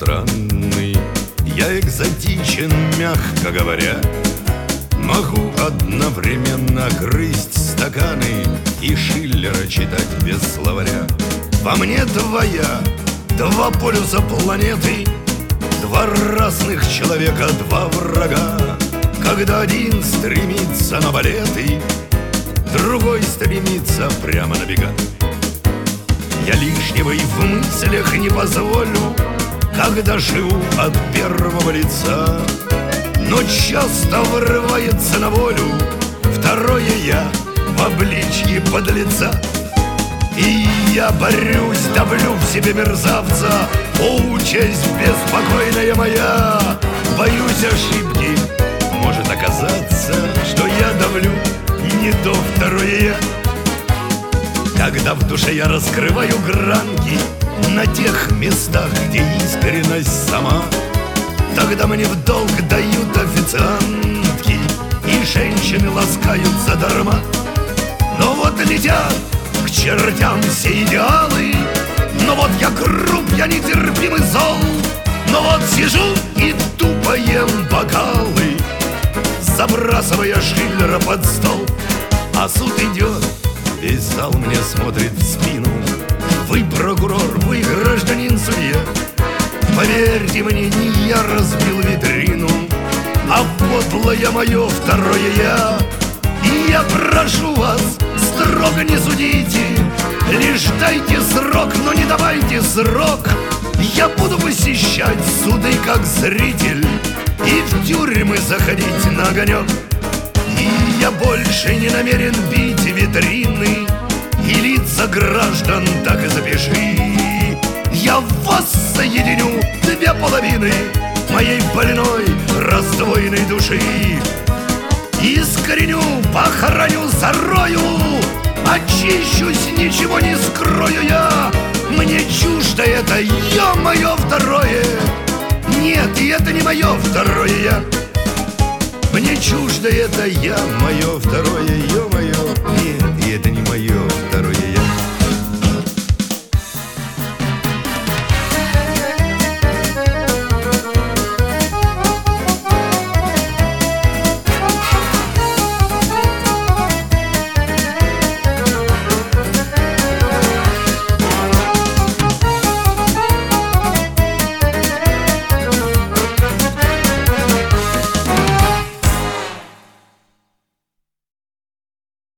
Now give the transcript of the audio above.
странный, я экзотичен, мягко говоря. Могу одновременно грызть стаканы и Шиллера читать без словаря. Во мне твоя, два полюса планеты, два разных человека, два врага. Когда один стремится на балеты, другой стремится прямо на бега. Я лишнего и в мыслях не позволю, когда живу от первого лица. Но часто вырывается на волю второе я в обличье подлеца. И я борюсь, давлю в себе мерзавца. О, участь беспокойная моя! Боюсь ошибки, может оказаться, что я давлю не то второе я. Когда в душе я раскрываю гранки на тех местах, где искренность сама, тогда мне в долг дают официантки, и женщины ласкаются дарма. Но вот летят к чертям все идеалы, но вот я груб, я нетерпим и зол. Но вот сижу и тупо ем бокалы, забрасывая Шиллера под стол. А суд идет, весь зал мне смотрит в спину. Вы прокурор, вы гражданин судья. Поверьте мне, не я разбил витрину, а подлое мое второе я. И я прошу вас, строго не судите, лишь дайте срок, но не давайте срок. Я буду посещать суды как зритель и в тюрьмы заходить на огонек. И я больше не намерен бить витрины, и лица граждан так и запиши. Я в вас соединю две половины моей больной раздвоенной души. Искореню, похороню, зарою, очищусь, ничего не скрою я. Мне чуждо это я, мое второе. Нет, и это не мое второе я. Мне чуждо это я, мое второе, ё-моё. Нет, и это не мое.